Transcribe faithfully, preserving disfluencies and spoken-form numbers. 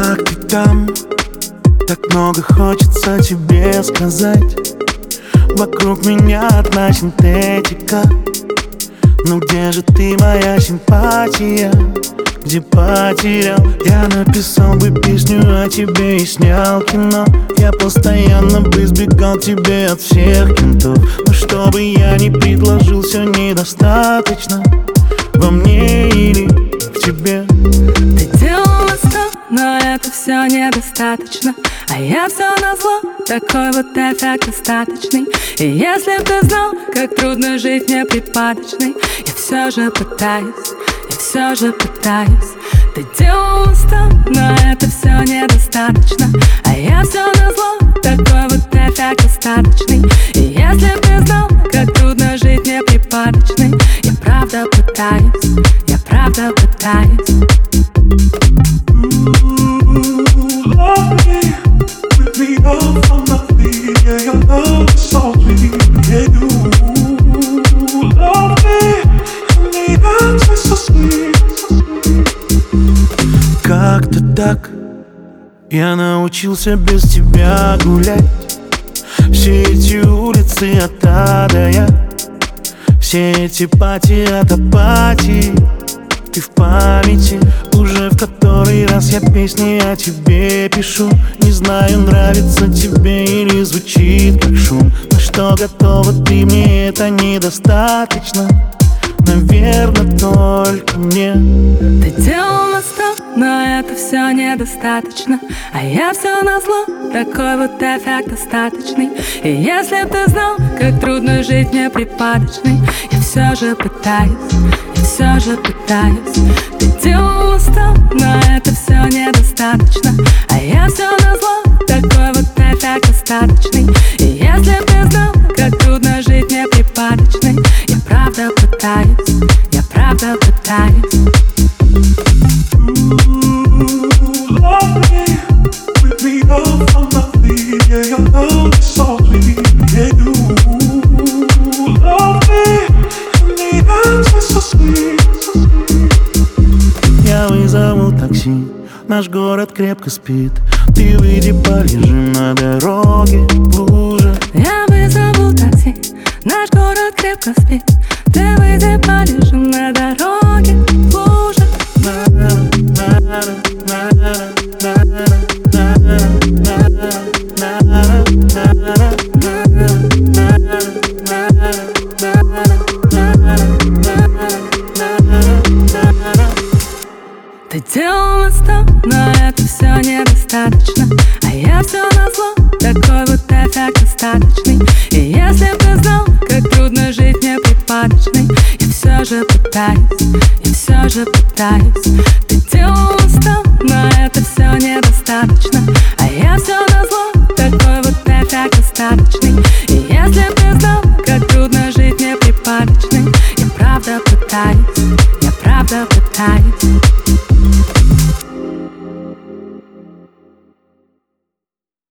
Как ты там? Так много хочется тебе сказать. Вокруг меня одна синтетика. Ну где же ты, моя симпатия? Где потерял? Я написал бы песню о тебе и снял кино. Я постоянно бы избегал тебе от всех кентов. Но что бы я ни предложил, все недостаточно. Во мне или в тебе. Ты делала сто, но это все недостаточно. А я все назло, такой вот эффект остаточный. И если б ты знал, как трудно жить мне припадочной, я все же пытаюсь, я все же пытаюсь. Ты делала сто, но это все недостаточно. А я все назло, такой вот эффект остаточный. И если б ты знал, как трудно жить мне припадочной, я правда пытаюсь, я правда пытаюсь. Как-то так я научился без тебя гулять. Все эти улицы от А до Я, все эти пати от апатии. Ты в памяти, уже в который раз я песни о тебе пишу. Не знаю, нравится тебе или звучит как шум. На что готова ты, мне это недостаточно. Наверное, только мне. Ты делала сто, но это все недостаточно. А я все назло, такой вот эффект остаточный. И если б ты знал, как трудно жить мне припадочной, я все же пытаюсь, я все же пытаюсь. Ты делала сто, но это все недостаточно. А я все назло, такой вот эффект остаточный. И если б ты знал, как трудно жить мне припадочной, я правда пытаюсь, я правда пытаюсь. Я вызову такси, наш город крепко спит. Ты выйди, полежим на дороге в луже. Я вызову такси, наш город крепко спит. Ты выйди, полежим на дороге в луже. Ты делала сто, но это все недостаточно. А я все назло, такой вот эффект остаточный. И если б ты знал, как трудно жить мне припадочной, я все же пытаюсь, я все же пытаюсь. Ты делала сто, но это все недостаточно. А я все назло, такой вот эффект остаточный. И если б ты знал, как трудно жить мне припадочной, я правда пытаюсь, я правда пытаюсь.